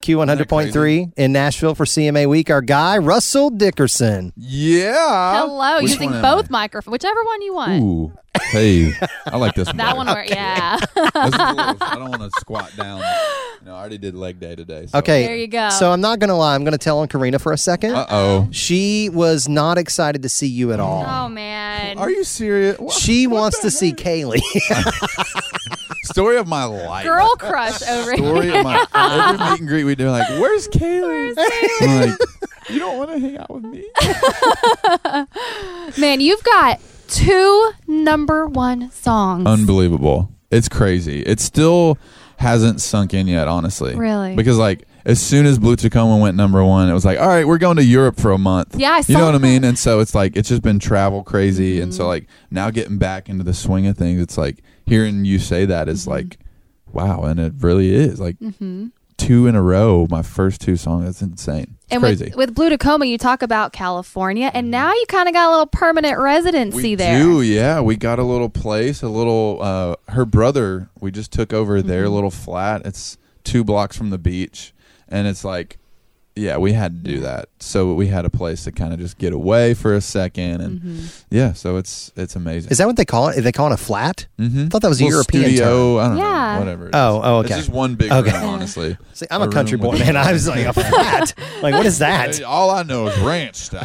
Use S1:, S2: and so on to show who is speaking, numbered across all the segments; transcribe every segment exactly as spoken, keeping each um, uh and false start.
S1: Q one hundred point three in Nashville for C M A Week. Our guy, Russell Dickerson.
S2: Yeah.
S3: Hello.
S2: Which
S3: Using
S2: one am
S3: both
S2: I?
S3: microphones, whichever one you want.
S2: Ooh. Hey, I like this one.
S3: That
S2: better.
S3: one, where, yeah.
S2: This is a little- I don't want to squat down. No, I already did leg day today. So.
S1: Okay.
S3: There you go.
S1: So I'm not going to lie. I'm going to tell on Karina for a second.
S2: Uh-oh.
S1: She was not excited to see you at all.
S3: Oh, man.
S2: Are you serious? What?
S1: She wants to see Kaylee.
S2: Story of my life.
S3: Girl crush over
S2: Story
S3: here.
S2: of my every meet and greet we do. Like, where's Kaylee?
S3: Where's Kaylee?
S2: I'm like, you don't want to hang out with me?
S3: Man, you've got two number one songs.
S2: Unbelievable. It's crazy. It still hasn't sunk in yet, honestly.
S3: Really?
S2: Because like as soon as Blue Tacoma went number one, it was like, all right, we're going to Europe for a month.
S3: Yeah, I
S2: You
S3: saw
S2: know what I
S3: that.
S2: mean? And so it's like it's just been travel crazy.
S3: Mm-hmm.
S2: And so like now getting back into the swing of things, it's like hearing you say that is
S3: Mm-hmm.
S2: like, wow, and it really is. Like
S3: Mm-hmm.
S2: two in a row, my first two songs. That's insane. It's
S3: And
S2: crazy.
S3: with, with Blue Tacoma, you talk about California, and now you kind of got a little permanent residency
S2: we
S3: there.
S2: do, yeah. We got a little place, a little. Uh, her brother, we just took over their
S3: Mm-hmm.
S2: little flat. It's two blocks from the beach, and it's like, yeah, we had to do that. So we had a place to kind of just get away for a second, and
S3: Mm-hmm.
S2: yeah, so it's it's amazing.
S1: Is that what they call it? They call it a flat?
S2: Mm-hmm.
S1: I thought that was a
S2: Little
S1: European
S2: studio.
S1: term.
S2: I don't
S3: Yeah.
S2: know, whatever. it is.
S1: Oh, oh, okay.
S2: It's just one big
S1: Okay.
S2: room, honestly.
S1: See, I'm a,
S2: A
S1: country
S2: room
S1: boy,
S2: with-
S1: man. I was like, a flat? Like, what is that?
S2: All I know is ranch style.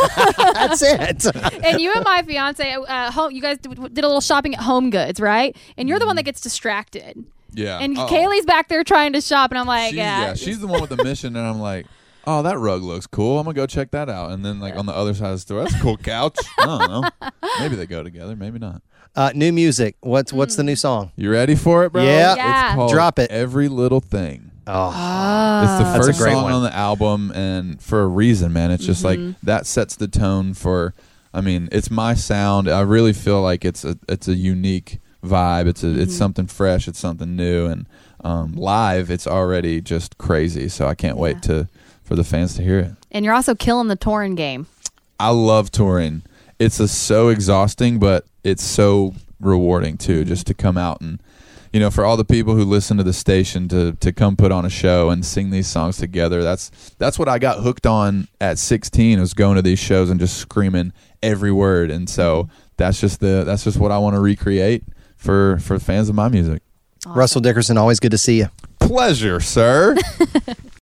S1: That's it.
S3: And you and my fiance, uh, home, you guys did did a little shopping at Home Goods, right? And you're the one that gets distracted.
S2: Yeah.
S3: And
S2: Uh-oh.
S3: Kaylee's back there trying to shop, and I'm like,
S2: She's,
S3: yeah.
S2: yeah, she's the one with the mission, and I'm like, oh, that rug looks cool. I'm gonna go check that out. And then like on the other side of the store, that's a cool couch. I don't know. Maybe they go together. Maybe not.
S1: Uh, new music. What's what's the new song?
S2: You ready for it, bro?
S1: Yeah.
S3: Yeah.
S2: It's called
S1: Drop it.
S2: Every Little Thing.
S1: Oh,
S3: Oh.
S2: It's the
S1: That's a
S2: first
S1: great
S2: song
S1: one.
S2: on the album, and for a reason, man. It's just
S3: Mm-hmm.
S2: like that sets the tone for. I mean, it's my sound. I really feel like it's a it's a unique vibe. It's a
S3: Mm-hmm.
S2: it's something fresh. It's something new, and um, live, it's already just crazy. So I can't
S3: Yeah.
S2: wait to for the fans to hear it.
S3: And you're also killing the touring game.
S2: I love touring. It's a, so exhausting, but it's so rewarding too, just to come out and, you know, for all the people who listen to the station to to come put on a show and sing these songs together. That's that's what I got hooked on at sixteen, was going to these shows and just screaming every word. And so that's just the that's just what I want to recreate for for fans of my music.
S1: Russell Dickerson, always good to see you.
S2: Pleasure, sir.